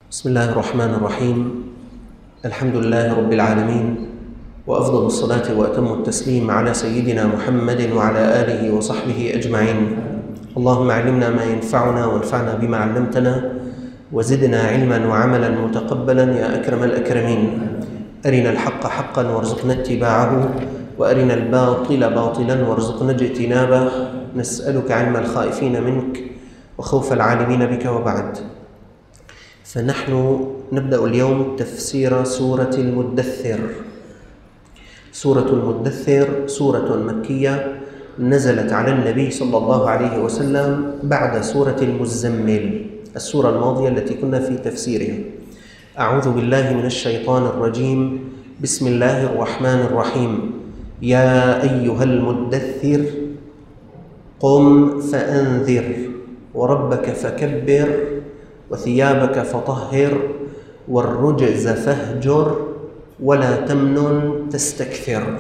بسم الله الرحمن الرحيم. الحمد لله رب العالمين، وأفضل الصلاة وأتم التسليم على سيدنا محمد وعلى آله وصحبه أجمعين. اللهم علمنا ما ينفعنا وانفعنا بما علمتنا وزدنا علما وعملا متقبلا يا أكرم الأكرمين. أرنا الحق حقا وارزقنا اتباعه، وأرنا الباطل باطلا وارزقنا اجتنابه. نسألك علم الخائفين منك وخوف العالمين بك، وبعد. فنحن نبدأ اليوم تفسير سورة المدثر. سورة المدثر سورة مكية نزلت على النبي صلى الله عليه وسلم بعد سورة المزمل، السورة الماضية التي كنا في تفسيرها. أعوذ بالله من الشيطان الرجيم. بسم الله الرحمن الرحيم. يا أيها المدثر قم فأنذر وربك فكبر وثيابك فطهر والرجز فاهجر ولا تمنن تستكثر.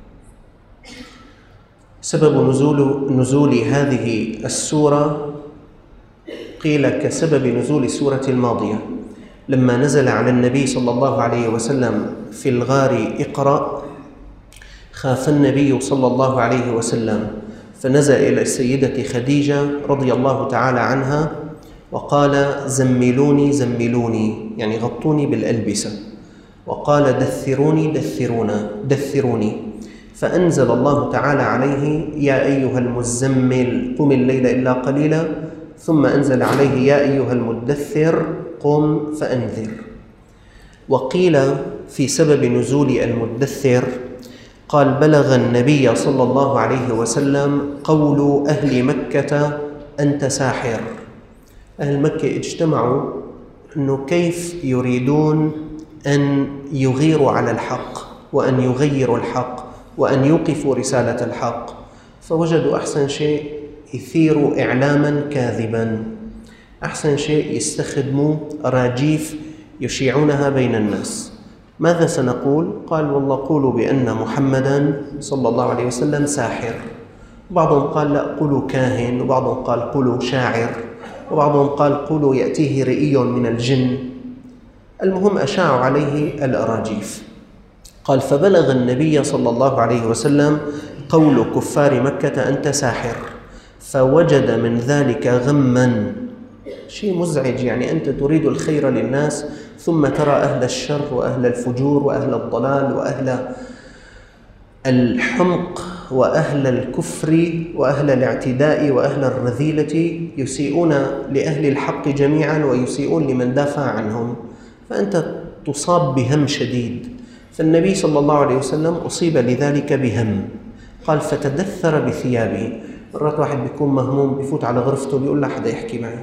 سبب نزول هذه السورة قيل كسبب نزول السورة الماضية، لما نزل على النبي صلى الله عليه وسلم في الغار اقرأ، خاف النبي صلى الله عليه وسلم فنزل إلى السيدة خديجة رضي الله تعالى عنها وقال: زملوني زملوني، يعني غطوني بالألبسة. وقال: دثروني دثروني. فأنزل الله تعالى عليه: يا أيها المزمل قم الليل إلا قليلا، ثم أنزل عليه: يا أيها المدثر قم فأنذر. وقيل في سبب نزول المدثر قال: بلغ النبي صلى الله عليه وسلم قول أهل مكة: أنت ساحر. أهل مكة اجتمعوا أنه كيف يريدون أن يغيروا على الحق وأن يغيروا الحق وأن يوقفوا رسالة الحق، فوجدوا أحسن شيء يثيروا إعلاما كاذبا، أحسن شيء يستخدموا أراجيف يشيعونها بين الناس. ماذا سنقول؟ قال: والله قولوا بأن محمدا صلى الله عليه وسلم ساحر. بعضهم قال: لا، قولوا كاهن، وبعضهم قال: قولوا شاعر، وبعضهم قال: قولوا يأتيه رئي من الجن. المهم أشاعوا عليه الأراجيف. قال: فبلغ النبي صلى الله عليه وسلم قول كفار مكة: أنت ساحر. فوجد من ذلك غما، شيء مزعج، يعني أنت تريد الخير للناس ثم ترى أهل الشر وأهل الفجور وأهل الضلال وأهل الحمق وأهل الكفر وأهل الاعتداء وأهل الرذيلة يسيئون لأهل الحق جميعا ويسيئون لمن دافع عنهم، فأنت تصاب بهم شديد. فالنبي صلى الله عليه وسلم أصيب لذلك بهم. قال: فتدثر بثيابه. مرات واحد بيكون مهموم بيفوت على غرفته بيقول لا حدا يحكي معي،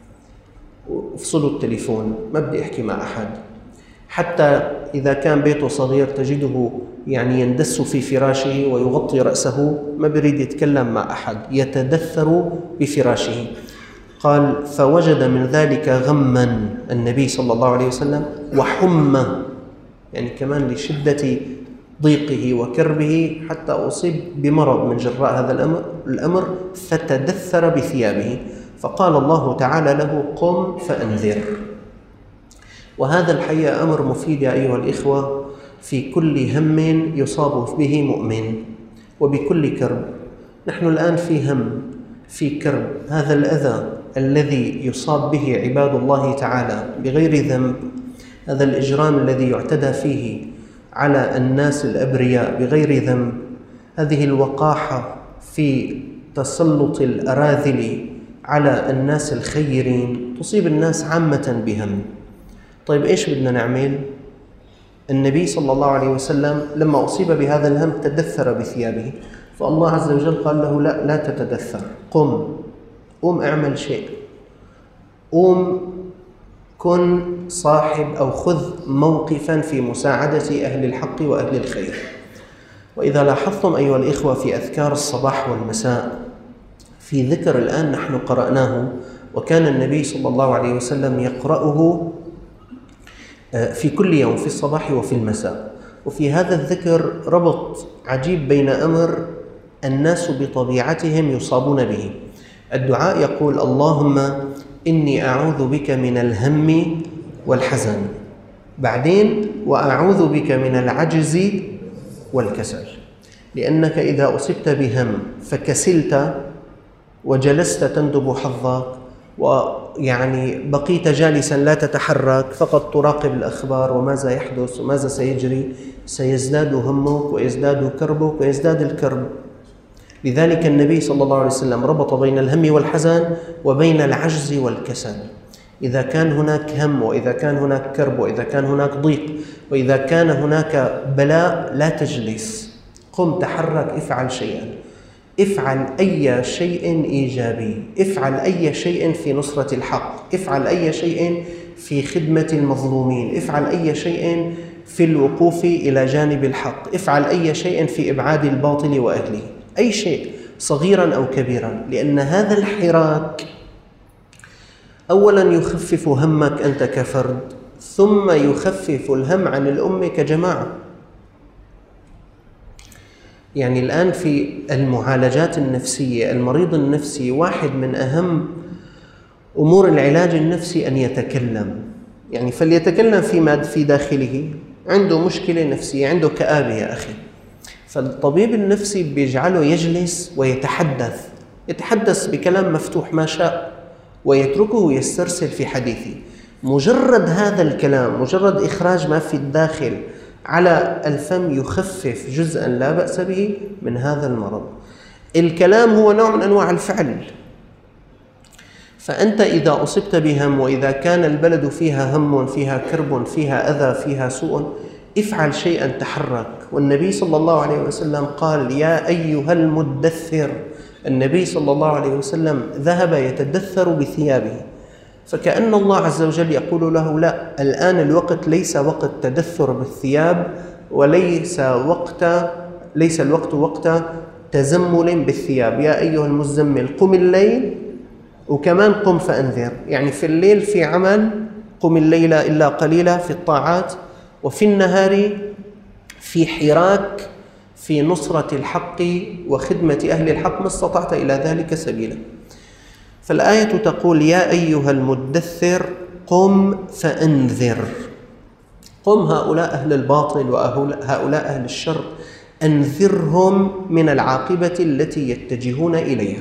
وافصلوا التليفون، ما بدي أحكي مع أحد. حتى إذا كان بيته صغير تجده يعني يندس في فراشه ويغطي رأسه، ما بريد يتكلم مع أحد، يتدثر بفراشه. قال: فوجد من ذلك غما النبي صلى الله عليه وسلم وحمى، يعني كمان لشدة ضيقه وكربه حتى أصيب بمرض من جراء هذا الأمر فتدثر بثيابه. فقال الله تعالى له: قم فأنذر. وهذا الحقيقة أمر مفيد يا أيها الإخوة في كل هم يصاب به مؤمن وبكل كرب. نحن الآن في هم، في كرب، هذا الأذى الذي يصاب به عباد الله تعالى بغير ذنب، هذا الإجرام الذي يعتدى فيه على الناس الأبرياء بغير ذنب، هذه الوقاحة في تسلط الأراذل على الناس الخيرين تصيب الناس عامة بهم. طيب إيش بدنا نعمل؟ النبي صلى الله عليه وسلم لما أصيب بهذا الهم تدثر بثيابه، فالله عز وجل قال له: لا تتدثر، قم اعمل شيء، قم كن صاحب أو خذ موقفا في مساعدة أهل الحق وأهل الخير. وإذا لاحظتم أيها الإخوة في أذكار الصباح والمساء في ذكر الآن نحن قرأناه، وكان النبي صلى الله عليه وسلم يقرأه في كل يوم في الصباح وفي المساء. وفي هذا الذكر ربط عجيب بين أمر الناس بطبيعتهم يصابون به. الدعاء يقول: اللهم إني أعوذ بك من الهم والحزن. بعدين وأعوذ بك من العجز والكسل، لأنك إذا أصبت بهم فكسلت وجلست تندب حظك، ويعني بقيت جالسا لا تتحرك فقط تراقب الأخبار وماذا يحدث وماذا سيجري، سيزداد همك ويزداد كربك ويزداد الكرب. لذلك النبي صلى الله عليه وسلم ربط بين الهم والحزن وبين العجز والكسل. إذا كان هناك هم وإذا كان هناك كرب وإذا كان هناك ضيق وإذا كان هناك بلاء لا تجلس، قم تحرك، افعل شيئا، افعل أي شيء إيجابي، افعل أي شيء في نصرة الحق، افعل أي شيء في خدمة المظلومين، افعل أي شيء في الوقوف إلى جانب الحق، افعل أي شيء في إبعاد الباطل وأهله، أي شيء صغيرا أو كبيرا، لأن هذا الحراك أولا يخفف همك أنت كفرد، ثم يخفف الهم عن الأمة كجماعة. يعني الآن في المعالجات النفسية المريض النفسي واحد من أهم أمور العلاج النفسي أن يتكلم، يعني فليتكلم فيما في داخله، عنده مشكلة نفسية، عنده كآبة يا أخي، فالطبيب النفسي بيجعله يجلس ويتحدث، يتحدث بكلام مفتوح ما شاء ويتركه يسترسل في حديثه. مجرد هذا الكلام، مجرد إخراج ما في الداخل على الفم يخفف جزءا لا بأس به من هذا المرض. الكلام هو نوع من أنواع الفعل. فأنت إذا أصبت بهم وإذا كان البلد فيها هم فيها كرب فيها أذى فيها سوء، افعل شيئا، تحرك. والنبي صلى الله عليه وسلم قال يا أيها المدثر. النبي صلى الله عليه وسلم ذهب يتدثر بثيابه، فكأن الله عز وجل يقول له لا، الآن الوقت ليس وقت تدثر بالثياب، وليس الوقت وقت تزمل بالثياب. يا أيها المزمل قم الليل، وكمان قم فأنذر، يعني في الليل في عمل، قم الليل إلا قليلا في الطاعات، وفي النهار في حراك في نصرة الحق وخدمة أهل الحق ما استطعت إلى ذلك سبيلا. فالآية تقول يا أيها المدثر قم فأنذر. قم هؤلاء أهل الباطل وهؤلاء أهل الشر، أنذرهم من العاقبة التي يتجهون إليها.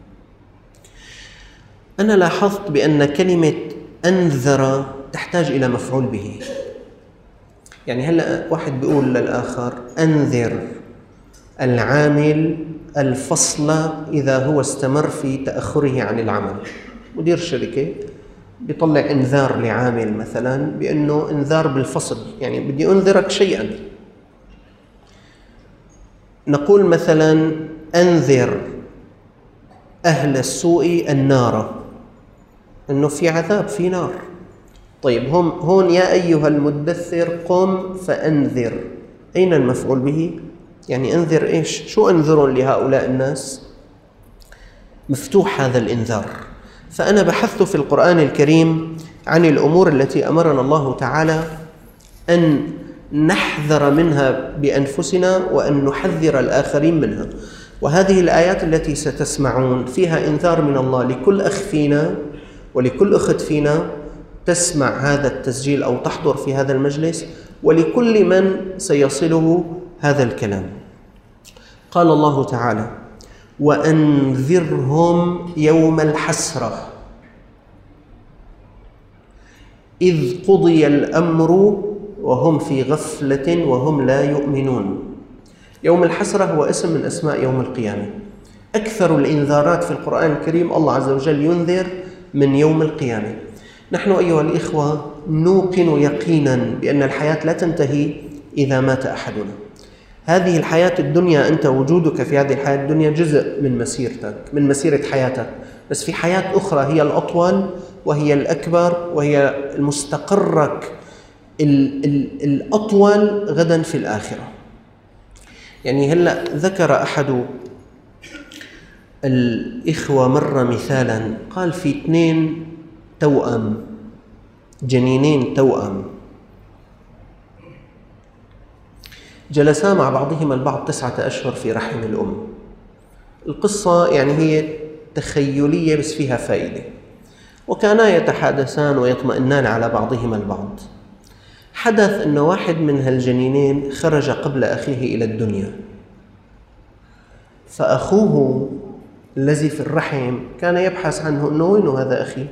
أنا لاحظت بأن كلمة أنذر تحتاج إلى مفعول به. يعني هلأ واحد بيقول للآخر أنذر العامل الفصل إذا هو استمر في تأخره عن العمل. مدير شركة بيطلع إنذار لعامل مثلا بأنه إنذار بالفصل، يعني بدي أنذرك شيئا. نقول مثلا أنذر أهل السوء النار، أنه في عذاب في نار. طيب هون يا أيها المدثر قم فأنذر، أين المفعول به؟ يعني أنذر إيش؟ شو أنذر لهؤلاء الناس؟ مفتوح هذا الإنذار. فأنا بحثت في القرآن الكريم عن الأمور التي أمرنا الله تعالى أن نحذر منها بأنفسنا وأن نحذر الآخرين منها. وهذه الآيات التي ستسمعون فيها إنذار من الله لكل أخ فينا ولكل أخت فينا تسمع هذا التسجيل أو تحضر في هذا المجلس، ولكل من سيصله هذا الكلام. قال الله تعالى وأنذرهم يوم الحسرة إذ قضي الأمر وهم في غفلة وهم لا يؤمنون. يوم الحسرة هو اسم من أسماء يوم القيامة. أكثر الإنذارات في القرآن الكريم الله عز وجل ينذر من يوم القيامة. نحن أيها الإخوة نوقن يقينا بأن الحياة لا تنتهي إذا مات أحدنا. هذه الحياة الدنيا، أنت وجودك في هذه الحياة الدنيا جزء من مسيرتك، من مسيرة حياتك، بس في حياة أخرى هي الأطول وهي الأكبر وهي المستقرك الأطول غدا في الآخرة. يعني هلأ ذكر أحد الإخوة مرة مثالا، قال في 2 توأم، جنينين توأم، جلسا مع بعضهما البعض 9 أشهر في رحم الأم. القصة يعني هي تخيلية بس فيها فائدة. وكانا يتحادثان ويطمئنان على بعضهما البعض. حدث أن واحد من هالجنينين خرج قبل أخيه إلى الدنيا، فأخوه الذي في الرحم كان يبحث عنه أنه وين هذا أخي،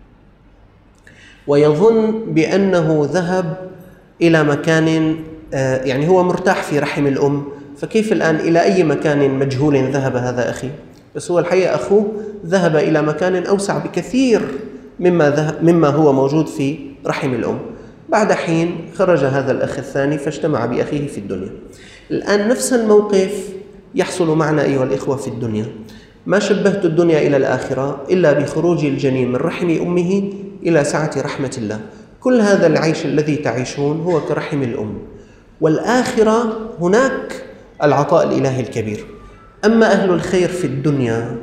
ويظن بأنه ذهب إلى مكان يعني هو مرتاح في رحم الأم، فكيف الآن إلى أي مكان مجهول ذهب هذا أخي؟ بس هو الحقيقة أخوه ذهب إلى مكان أوسع بكثير مما هو موجود في رحم الأم. بعد حين خرج هذا الأخ الثاني فاجتمع بأخيه في الدنيا. الآن نفس الموقف يحصل معنا أيها الإخوة في الدنيا. ما شبهت الدنيا إلى الآخرة إلا بخروج الجنين من رحم أمه إلى سعة رحمة الله. كل هذا العيش الذي تعيشون هو كرحم الأم، والآخرة هناك العطاء الإلهي الكبير. أما أهل الخير في الدنيا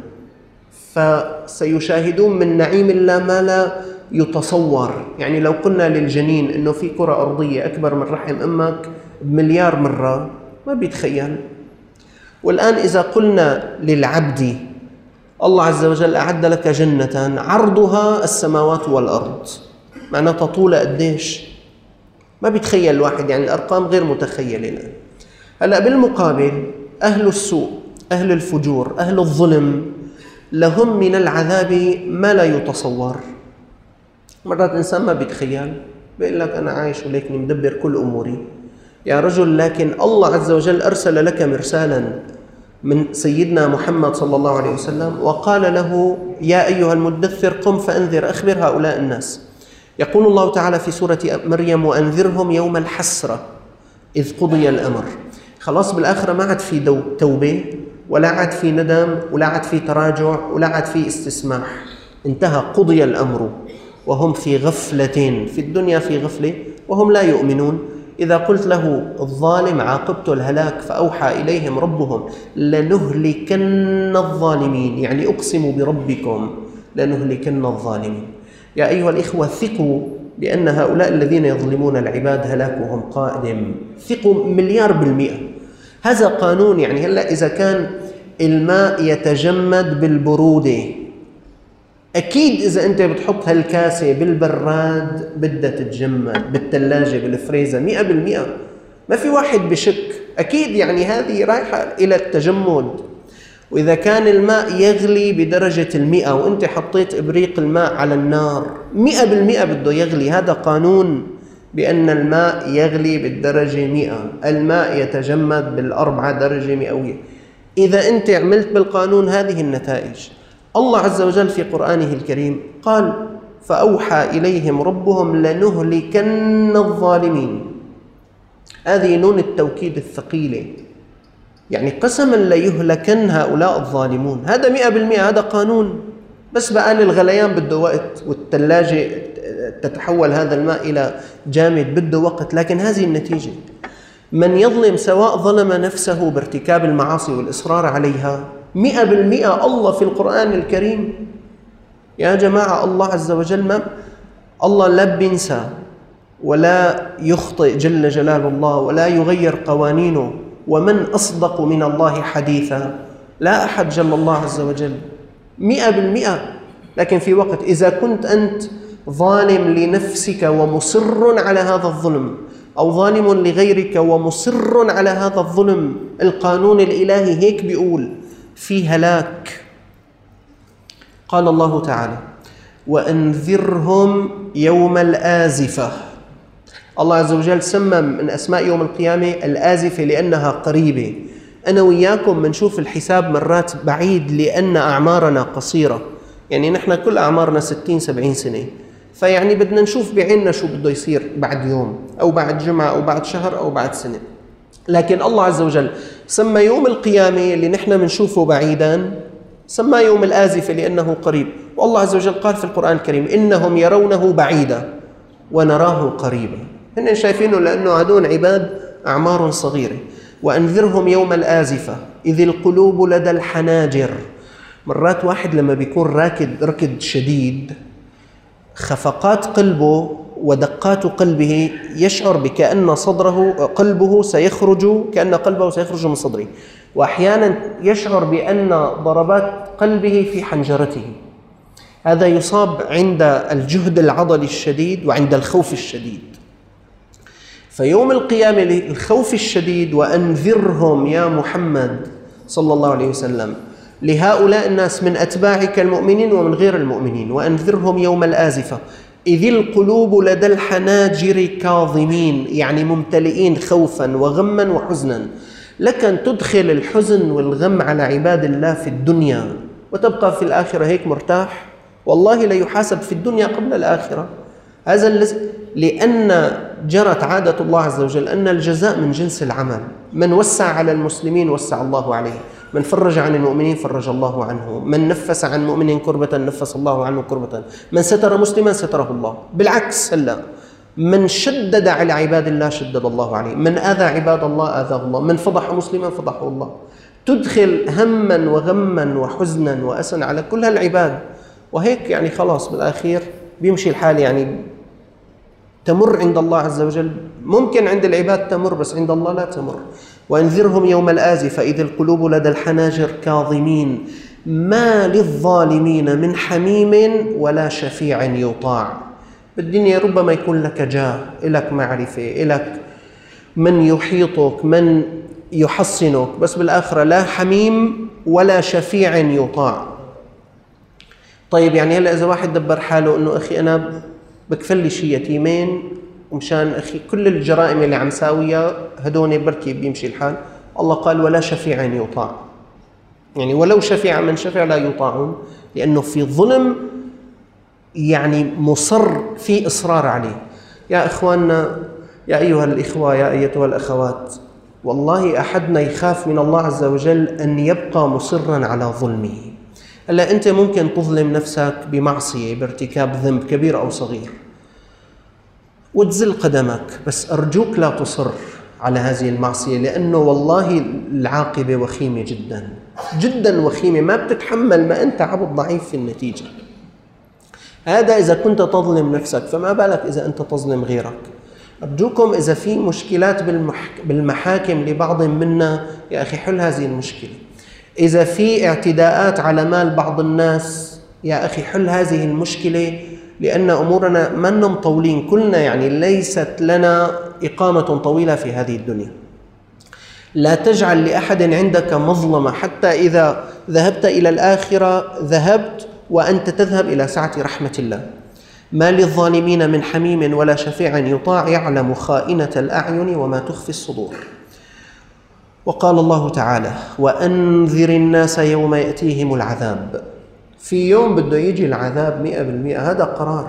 فسيشاهدون من نعيم الله ما لا يتصور. يعني لو قلنا للجنين أنه في كرة أرضية أكبر من رحم أمك بمليار مرة ما بيتخيل. والآن إذا قلنا للعبد الله عز وجل أعد لك جنة عرضها السماوات والأرض، معناتها طولة قديش ما بيتخيل الواحد، يعني الأرقام غير متخيلة الآن. هلأ بالمقابل أهل السوء، أهل الفجور، أهل الظلم لهم من العذاب ما لا يتصور. مرات إنسان ما بيتخيل، بيقول لك أنا عايش ولكني مدبر كل أموري يا رجل، لكن الله عز وجل أرسل لك مرسالا من سيدنا محمد صلى الله عليه وسلم وقال له يا أيها المدثر قم فأنذر أخبر هؤلاء الناس. يقول الله تعالى في سورة مريم وأنذرهم يوم الحسرة إذ قضي الأمر. خلاص بالآخرة ما عاد في توبة ولا عاد في ندم ولا عاد في تراجع ولا عاد في استسماح، انتهى قضي الأمر وهم في غفلة. في الدنيا في غفلة وهم لا يؤمنون. إذا قلت له الظالم عاقبته الهلاك فأوحى إليهم ربهم لنهلكن الظالمين، يعني أقسم بربكم لنهلكن الظالمين. يا أيها الإخوة ثقوا بأن هؤلاء الذين يظلمون العباد هلاكهم قادم، ثقوا 100%. هذا قانون. يعني هلأ إذا كان الماء يتجمد بالبرودة، أكيد إذا أنت بتحط هالكاسة بالبراد بدها تتجمد، بالثلاجة بالفريزر 100%. ما في واحد بشك، أكيد يعني هذه رايحة إلى التجمد. وإذا كان الماء يغلي بدرجة 100 وأنت حطيت إبريق الماء على النار 100% بده يغلي. هذا قانون بأن الماء يغلي بالدرجة 100، الماء يتجمد بالأربعة درجة مئوية. إذا أنت عملت بالقانون هذه النتائج. الله عز وجل في قرآنه الكريم قال فأوحى إليهم ربهم لنهلكن الظالمين. هذه نون التوكيد الثقيلة، يعني قسما ليهلكن هؤلاء الظالمون. هذا 100%، هذا قانون. بس بقى الغليان بده وقت، والثلاجة تتحول هذا الماء إلى جامد بده وقت، لكن هذه النتيجة. من يظلم سواء ظلم نفسه بارتكاب المعاصي والإصرار عليها 100%. الله في القرآن الكريم يا جماعة الله عز وجل الله لا بينسى ولا يخطئ جل جلال الله ولا يغير قوانينه. ومن أصدق من الله حديثا، لا أحد جل الله عز وجل 100%. لكن في وقت إذا كنت أنت ظالم لنفسك ومصر على هذا الظلم، أو ظالم لغيرك ومصر على هذا الظلم، القانون الإلهي هيك بيقول في هلاك. قال الله تعالى وأنذرهم يوم الآزفة. الله عز وجل سمى من أسماء يوم القيامة الآزفة لأنها قريبة. أنا وياكم منشوف الحساب مرات بعيد لأن أعمارنا قصيرة، يعني نحن كل أعمارنا 60-70 سنة، فيعني بدنا نشوف بعيننا شو بده يصير بعد يوم أو بعد جمعة أو بعد شهر أو بعد سنة. لكن الله عز وجل سمى يوم القيامة اللي نحن منشوفه بعيدا سمى يوم الآزفة لأنه قريب. والله عز وجل قال في القرآن الكريم إنهم يرونه بعيدا ونراه قريبا. هن شايفينه لأنه هذون عباد أعمار صغيرة. وأنذرهم يوم الآزفة إذ القلوب لدى الحناجر. مرات واحد لما بيكون ركض شديد، خفقات قلبه ودقات قلبه يشعر بكأن قلبه سيخرج، كأن قلبه سيخرج من صدره، وأحيانا يشعر بأن ضربات قلبه في حنجرته. هذا يصاب عند الجهد العضلي الشديد وعند الخوف الشديد. فيوم القيامة الخوف الشديد، وأنذرهم يا محمد صلى الله عليه وسلم لهؤلاء الناس من أتباعك المؤمنين ومن غير المؤمنين، وأنذرهم يوم الآزفة إذ القلوب لدى الحناجر كاظمين، يعني ممتلئين خوفا وغما وحزنا. لك أن تدخل الحزن والغم على عباد الله في الدنيا وتبقى في الآخرة هيك مرتاح؟ والله لا يحاسب في الدنيا قبل الآخرة. هذا لأن جرت عادة الله عز وجل أن الجزاء من جنس العمل. من وسع على المسلمين وسع الله عليه، من فرج عن المؤمنين فرج الله عنه، من نفس عن مؤمن كربة نفس الله عنه كربة، من ستر مسلما ستره الله. بالعكس هلا من شدد على عباد الله شدد الله عليه، من آذى عباد الله آذاه الله، من فضح مسلما فضحه الله. تدخل هما وغما وحزنا وأسا على كل هالعباد، وهيك يعني خلاص بالأخير بيمشي الحال. يعني تمر عند الله عز وجل، ممكن عند العباد تمر بس عند الله لا تمر. وانذرهم يوم الآزفة إذ القلوب لدى الحناجر كاظمين ما للظالمين من حميم ولا شفيع يطاع. بالدنيا ربما يكون لك جاه، لك معرفة، لك من يحيطك، من يحصنك، بس بالآخرة لا حميم ولا شفيع يطاع. طيب يعني هلأ إذا واحد دبر حاله إنه أخي أنا بكفل لي شي يتيمين ومشان أخي كل الجرائم اللي عم ساويها هدوني بركي بيمشي الحال، الله قال ولا شفيع يطاع. يعني ولو شفيع من شفع لا يطاعون، لأنه في ظلم يعني مصر في إصرار عليه. يا إخواننا، يا أيها الإخوة، يا أيتها الأخوات، والله أحدنا يخاف من الله عز وجل أن يبقى مصرا على ظلمه. هلا أنت ممكن تظلم نفسك بمعصية، بارتكاب ذنب كبير أو صغير وتزل قدمك، بس أرجوك لا تصر على هذه المعصية، لأنه والله العاقبة وخيمة جدا جدا وخيمة، ما بتتحمل، ما أنت عبد ضعيف في النتيجة. هذا إذا كنت تظلم نفسك، فما بالك إذا أنت تظلم غيرك. أرجوكم إذا في مشكلات بالمحاكم لبعض منا، يا أخي حل هذه المشكلة. إذا في اعتداءات على مال بعض الناس، يا أخي حل هذه المشكلة، لأن أمورنا ما مطولين كلنا، يعني ليست لنا إقامة طويلة في هذه الدنيا. لا تجعل لأحد عندك مظلمة، حتى إذا ذهبت إلى الآخرة ذهبت وأنت تذهب إلى سعة رحمة الله. ما للظالمين من حميم ولا شفيع يطاع يعلم خائنة الأعين وما تخفي الصدور. وقال الله تعالى وأنذر الناس يوم يأتيهم العذاب. في يوم بده يجي العذاب 100%، هذا قرار.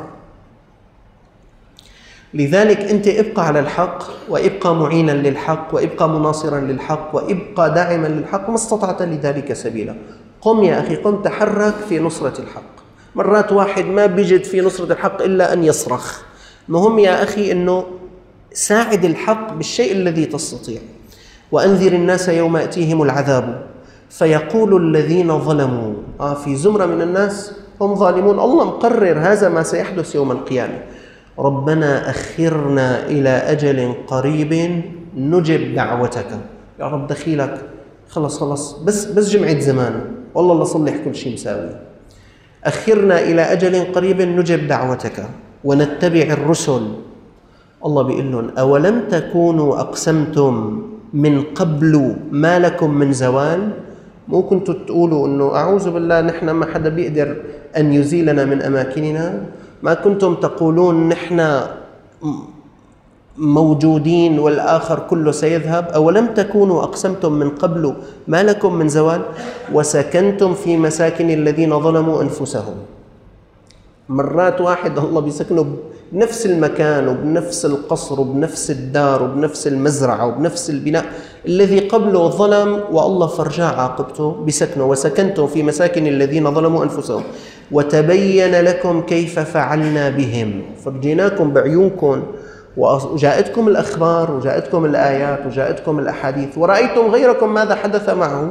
لذلك أنت ابقى على الحق، وابقى معينا للحق، وابقى مناصرا للحق، وابقى داعما للحق ما استطعت لذلك سبيلا. قم يا أخي، قم تحرك في نصرة الحق. مرات واحد ما بيجد في نصرة الحق إلا أن يصرخ. المهم يا أخي أنه ساعد الحق بالشيء الذي تستطيع. وأنذر الناس يوم يأتيهم العذاب فيقول الذين ظلموا، في زمرة من الناس هم ظالمون، الله مقرر هذا ما سيحدث يوم القيامة، ربنا أخرنا إلى أجل قريب نجب دعوتك. يا رب دخيلك، خلص بس جمعة زمان، والله الله صلح كل شيء مساوي. أخرنا إلى أجل قريب نجب دعوتك ونتبع الرسل. الله بيقول لهم أولم تكونوا أقسمتم من قبل ما لكم من زوال؟ مو كنتوا تقولوا أنه أعوذ بالله نحن ما حدا بيقدر أن يزيلنا من أماكننا؟ ما كنتم تقولون نحن موجودين والآخر كله سيذهب؟ أولم تكونوا أقسمتم من قبل ما لكم من زوال وسكنتم في مساكن الذين ظلموا أنفسهم. مرات واحد الله بيسكنه بنفس المكان وبنفس القصر وبنفس الدار وبنفس المزرعة وبنفس البناء الذي قبله ظلم والله فرجع عاقبته بسكنه. وسكنتم في مساكن الذين ظلموا أنفسهم وتبين لكم كيف فعلنا بهم. فرجيناكم بعيونكم وجاءتكم الأخبار وجاءتكم الآيات وجاءتكم الأحاديث ورأيتم غيركم ماذا حدث معه.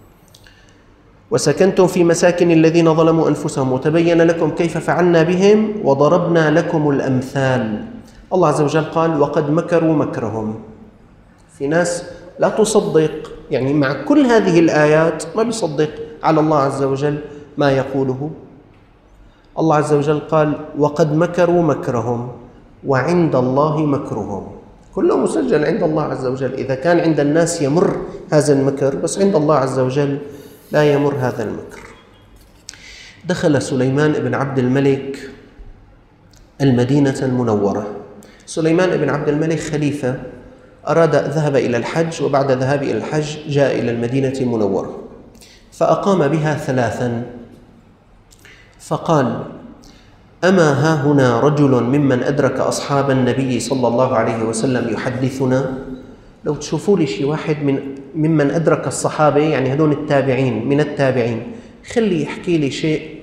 وسكنتم في مساكن الذين ظلموا أنفسهم وتبين لكم كيف فعلنا بهم وضربنا لكم الأمثال. الله عز وجل قال وقد مكروا مكرهم. في ناس لا تصدق، يعني مع كل هذه الآيات ما بيصدق على الله عز وجل ما يقوله. الله عز وجل قال وقد مكروا مكرهم وعند الله مكرهم. كله مسجل عند الله عز وجل. إذا كان عند الناس يمر هذا المكر، بس عند الله عز وجل لا يمر هذا المكر. دخل سليمان بن عبد الملك المدينة المنورة. سليمان بن عبد الملك خليفة، ذهب إلى الحج، وبعد ذهاب إلى الحج جاء إلى المدينة المنورة فأقام بها 3. فقال أما ها هنا رجل ممن أدرك أصحاب النبي صلى الله عليه وسلم يحدثنا؟ لو تشوفوا لي شي واحد ممن أدرك الصحابة، يعني هذول التابعين من التابعين، خلي يحكي لي شيء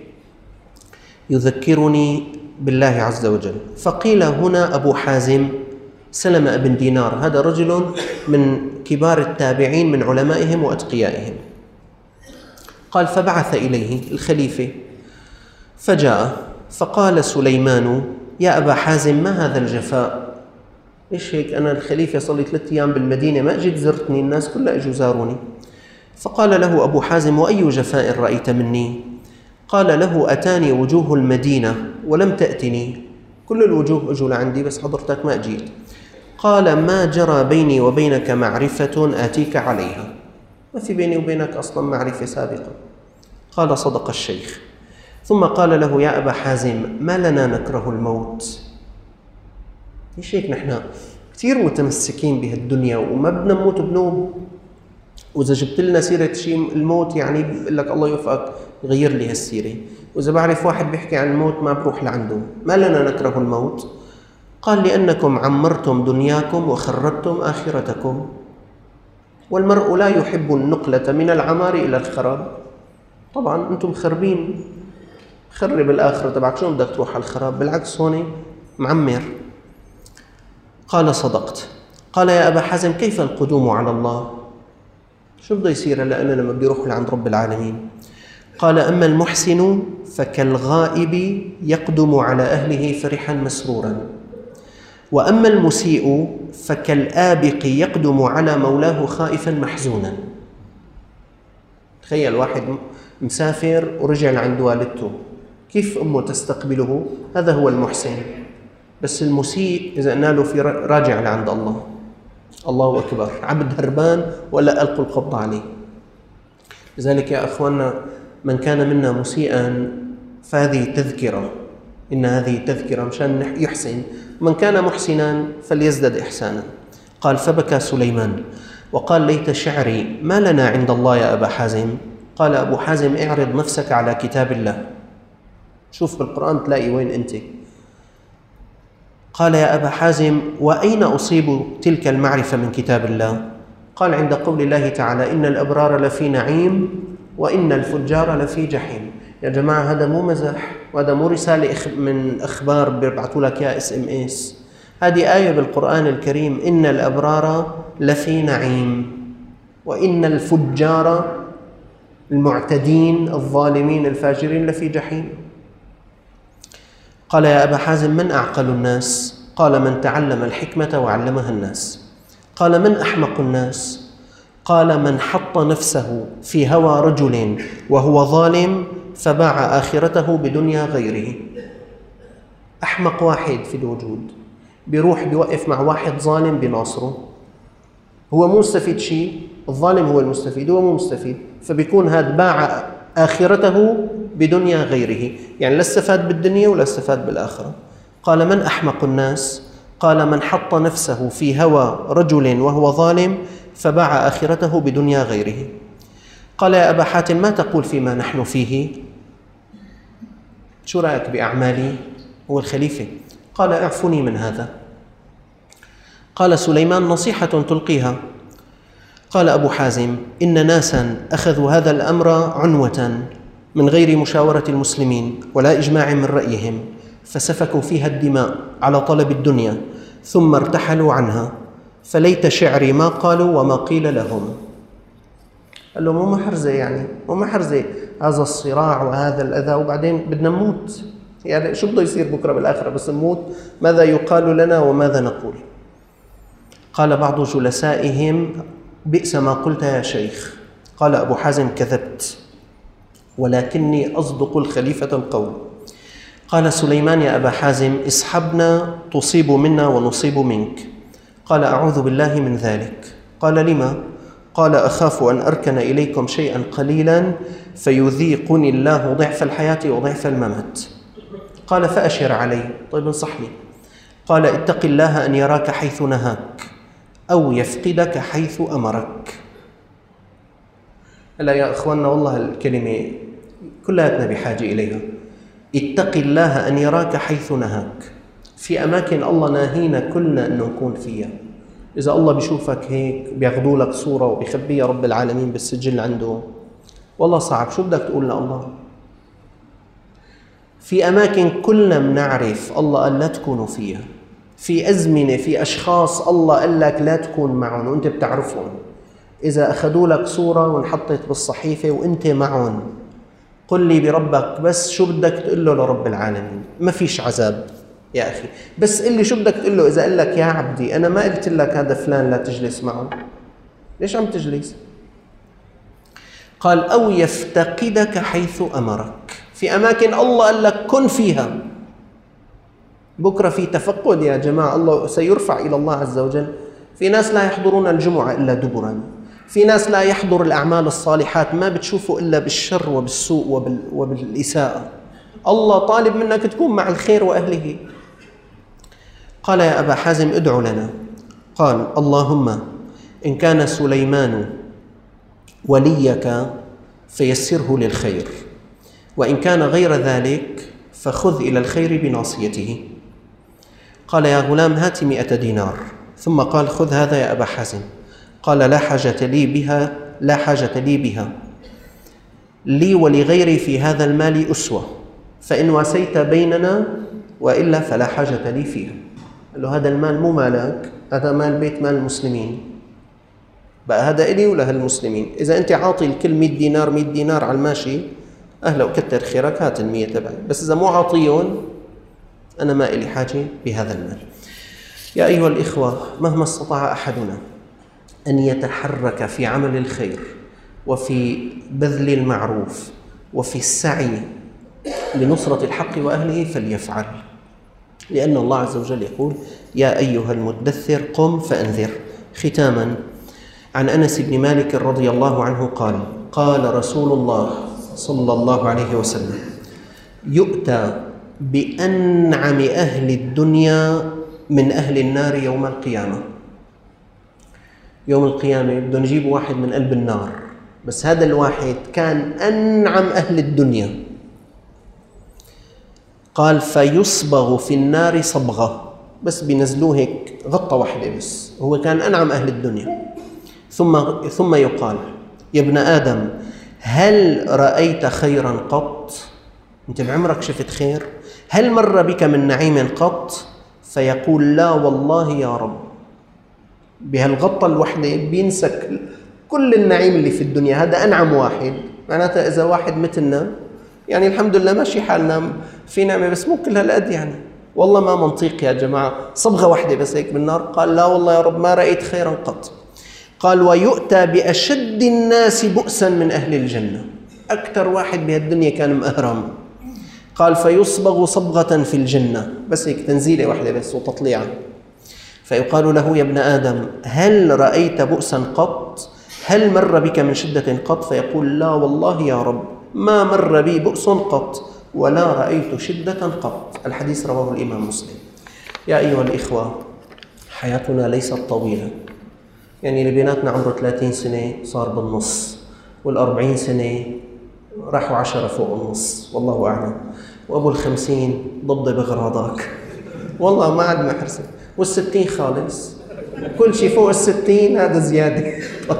يذكرني بالله عز وجل. فقيل هنا أبو حازم سلمة بن دينار، هذا رجل من كبار التابعين من علمائهم وأتقيائهم. قال فبعث إليه الخليفة فجاء فقال سليمان يا أبا حازم ما هذا الجفاء؟ إيش هيك؟ أنا الخليفة صلي 3 أيام بالمدينة، ما أجيت زرتني، الناس كلها أجوا زاروني. فقال له أبو حازم وأي جفاء رأيت مني؟ قال له أتاني وجوه المدينة ولم تأتني، كل الوجوه أجوا لعندي بس حضرتك ما أجيت. قال ما جرى بيني وبينك معرفة آتيك عليها، ما في بيني وبينك أصلا معرفة سابقة. قال صدق الشيخ. ثم قال له يا أبا حازم ما لنا نكره الموت؟ ليش هيك نحن كثير متمسكين بهالدنيا وما بدنا نموت بنوم، وإذا جبت لنا سيرة شيء الموت يعني بقول لك الله يوفقك غير لي هالسيرة، وإذا بعرف واحد بيحكي عن الموت ما بروح لعنده. ما لنا نكره الموت؟ قال لأنكم عمرتم دنياكم وخربتم آخرتكم، والمرء لا يحب النقلة من العمار إلى الخراب. طبعا أنتم خربين، خرب الآخرة تبعك، شو بدك تروح على الخراب؟ بالعكس هون معمر. قال صدقت. قال يا أبا حازم كيف القدوم على الله؟ شو بده يصير لأنه لما بدي أروح لعند رب العالمين؟ قال أما المحسن فكالغائب يقدم على أهله فرحا مسرورا، وأما المسيء فكالآبق يقدم على مولاه خائفا محزونا. تخيل واحد مسافر ورجع لعند والدته، كيف أمه تستقبله؟ هذا هو المحسن. بس المسيء إذا قلنا له في راجع لعند الله، الله أكبر، عبد هربان ولا ألقوا القبض عليه. لذلك يا أخواننا من كان منا مسيئا فهذه تذكرة، إن هذه تذكرة مشان يحسن، من كان محسنا فليزدد إحسانا. قال فبكى سليمان وقال ليت شعري ما لنا عند الله يا أبا حازم. قال أبو حازم اعرض نفسك على كتاب الله، شوف بالقرآن تلاقي وين أنت. قال يا أبا حازم وأين أصيب تلك المعرفة من كتاب الله؟ قال عند قول الله تعالى إن الأبرار لفي نعيم وإن الفجار لفي جحيم. يا جماعة هذا مو مزح، وهذا مو رسالة من أخبار بيبعثوا لك يا SMS، هذه آية بالقرآن الكريم، إن الأبرار لفي نعيم وإن الفجار المعتدين الظالمين الفاجرين لفي جحيم. قال يا أبا حازم من أعقل الناس؟ قال من تعلم الحكمة وعلمها الناس. قال من أحمق الناس؟ قال من حط نفسه في هوى رجل وهو ظالم فباع آخرته بدنيا غيره. أحمق واحد في الوجود بيروح بيوقف مع واحد ظالم بناصره، هو مو مستفيد شيء، الظالم هو المستفيد، هو مو مستفيد، فبيكون هذا باع آخرته بدنيا غيره، يعني لا استفاد بالدنيا ولا استفاد بالآخرة. قال من أحمق الناس؟ قال من حط نفسه في هوى رجل وهو ظالم فباع آخرته بدنيا غيره. قال يا أبا حاتم ما تقول فيما نحن فيه؟ شو رأيك بأعمالي؟ هو الخليفة. قال اعفني من هذا. قال سليمان نصيحة تلقيها. قال أبو حازم إن ناسا أخذوا هذا الأمر عنوة من غير مشاورة المسلمين ولا إجماع من رأيهم، فسفكوا فيها الدماء على طلب الدنيا ثم ارتحلوا عنها، فليت شعري ما قالوا وما قيل لهم. قال له مو محرزة، يعني مو محرزة هذا الصراع وهذا الأذى وبعدين بدنا نموت، يعني شو بده يصير بكرة بالآخرة بس نموت؟ ماذا يقال لنا وماذا نقول؟ قال بعض جلسائهم بئس ما قلت يا شيخ. قال أبو حازم كذبت ولكني أصدق الخليفة القول. قال سليمان يا أبا حازم اصحبنا تصيب منا ونصيب منك. قال أعوذ بالله من ذلك. قال لما؟ قال أخاف أن أركن إليكم شيئا قليلا فيذيقني الله ضعف الحياة وضعف الممات. قال فأشر علي. طيب انصحني. قال اتق الله أن يراك حيث نهاك أو يفقدك حيث أمرك. هلا يا أخواننا والله الكلمة كلها بحاجة إليها. اتق الله أن يراك حيث نهاك. في أماكن الله ناهينا كلنا أنه نكون فيها. إذا الله بيشوفك هيك بياخذوا لك صورة وبيخبيها رب العالمين بالسجل عنده، والله صعب. شو بدك تقول لله؟ في أماكن كلنا بنعرف الله قال لا تكونوا فيها. في أزمنة في أشخاص الله قال لك لا تكون معهم وأنت بتعرفهم. إذا أخذوا لك صورة وانحطت بالصحيفة وأنت معهم، قل لي بربك بس شو بدك تقول له لرب العالمين. ما فيش عذاب يا أخي، بس قل لي شو بدك تقول له. إذا قال لك يا عبدي أنا ما قلت لك هذا فلان لا تجلس معه، ليش عم تجلس؟ قال أو يفتقدك حيث أمرك. في أماكن الله قال لك كن فيها. بكرة في تفقد يا جماعة، الله سيرفع إلى الله عز وجل. في ناس لا يحضرون الجمعة إلا دبرا، في ناس لا يحضر الأعمال الصالحات، ما بتشوفوا إلا بالشر وبالسوء وبالإساءة. الله طالب منك تكون مع الخير وأهله. قال يا أبا حازم ادع لنا. قال اللهم إن كان سليمان وليك فيسره للخير، وإن كان غير ذلك فخذ إلى الخير بناصيته. قال يا غلام هات 100 دينار. ثم قال خذ هذا يا أبا حازم. قال لا حاجة لي بها، لا حاجة لي بها، لي ولغيري في هذا المال أسوة، فإن واسيت بيننا وإلا فلا حاجة لي فيها. قال له هذا المال مو مالك، هذا مال بيت مال المسلمين، بقى هذا إلي ولا هالمسلمين. إذا أنت عاطي الكل 100 دينار 100 دينار على الماشي، أهلا وكتر خيرك، هات 100 تبعي، بس إذا مو عاطيهم أنا ما إلي حاجة بهذا المال. يا أيها الإخوة، مهما استطاع أحدنا أن يتحرك في عمل الخير وفي بذل المعروف وفي السعي لنصرة الحق وأهله فليفعل، لأن الله عز وجل يقول يا أيها المدثر قم فأنذر. ختاما، عن أنس بن مالك رضي الله عنه قال قال رسول الله صلى الله عليه وسلم يؤتى بأنعم أهل الدنيا من أهل النار يوم القيامة. يوم القيامة بدهم يجيبوا واحد من قلب النار، بس هذا الواحد كان أنعم أهل الدنيا. قال فيصبغ في النار صبغة، بس بينزلوه هيك غطة واحدة، بس هو كان أنعم أهل الدنيا. ثم يقال يا ابن آدم هل رأيت خيرا قط؟ أنت بعمرك شفت خير؟ هل مر بك من نعيم قط؟ فيقول لا والله يا رب. بهالغطة الوحدة بينسك كل النعيم اللي في الدنيا. هذا أنعم واحد. معناتها إذا واحد مثلنا يعني الحمد لله ماشي حالنا في نعمة، بس مو كل هالقد يعني. والله ما منطق يا جماعة، صبغة واحدة بس هيك بالنار. قال لا والله يا رب ما رأيت خيرا قط. قال ويؤتى بأشد الناس بؤسا من أهل الجنة. أكثر واحد بهالدنيا كان مأهرم. قال فيصبغ صبغة في الجنة، بس هيك تنزيلة واحدة بس وتطليعة. فيقال له يا ابن آدم هل رأيت بؤسا قط؟ هل مر بك من شدة قط؟ فيقول لا والله يا رب ما مر بي بؤس قط ولا رأيت شدة قط. الحديث رواه الإمام مسلم. يا أيها الإخوة، حياتنا ليست طويلة. يعني اللي بيناتنا عمره 30 سنة صار بالنص، وال40 سنة راحوا 10 فوق النص والله أعلم، وأبو 50 ضبض بغراضك والله ما عاد محرسة، وال60 خالص، كل شيء فوق 60 هذا زيادة.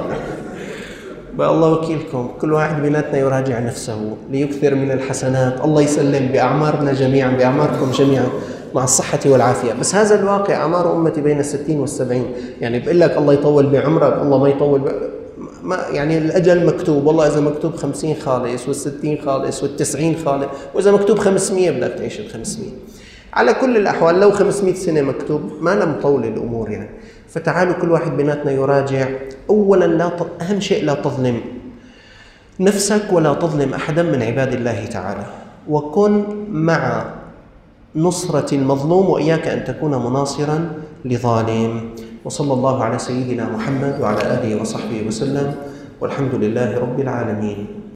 بقى الله وكيلكم، كل واحد بيناتنا يراجع نفسه ليكثر من الحسنات. الله يسلم بأعمارنا جميعا، بأعماركم جميعا مع الصحة والعافية. بس هذا الواقع، أعمار أمتي بين 60 وال70. يعني بقول لك الله يطول بعمرك، الله ما يطول ما يعني الأجل مكتوب. والله إذا مكتوب 50 خالص، وال60 خالص، وال90 خالص، وإذا مكتوب 500 بدك تعيش ال500. على كل الأحوال لو 500 سنة مكتوب ما لم طول الأمور يعني. فتعالوا كل واحد بيناتنا يراجع. أولا أهم شيء لا تظلم نفسك ولا تظلم أحدا من عباد الله تعالى، وكن مع نصرة المظلوم، وإياك أن تكون مناصرا لظالم. وصلى الله على سيدنا محمد وعلى آله وصحبه وسلم، والحمد لله رب العالمين.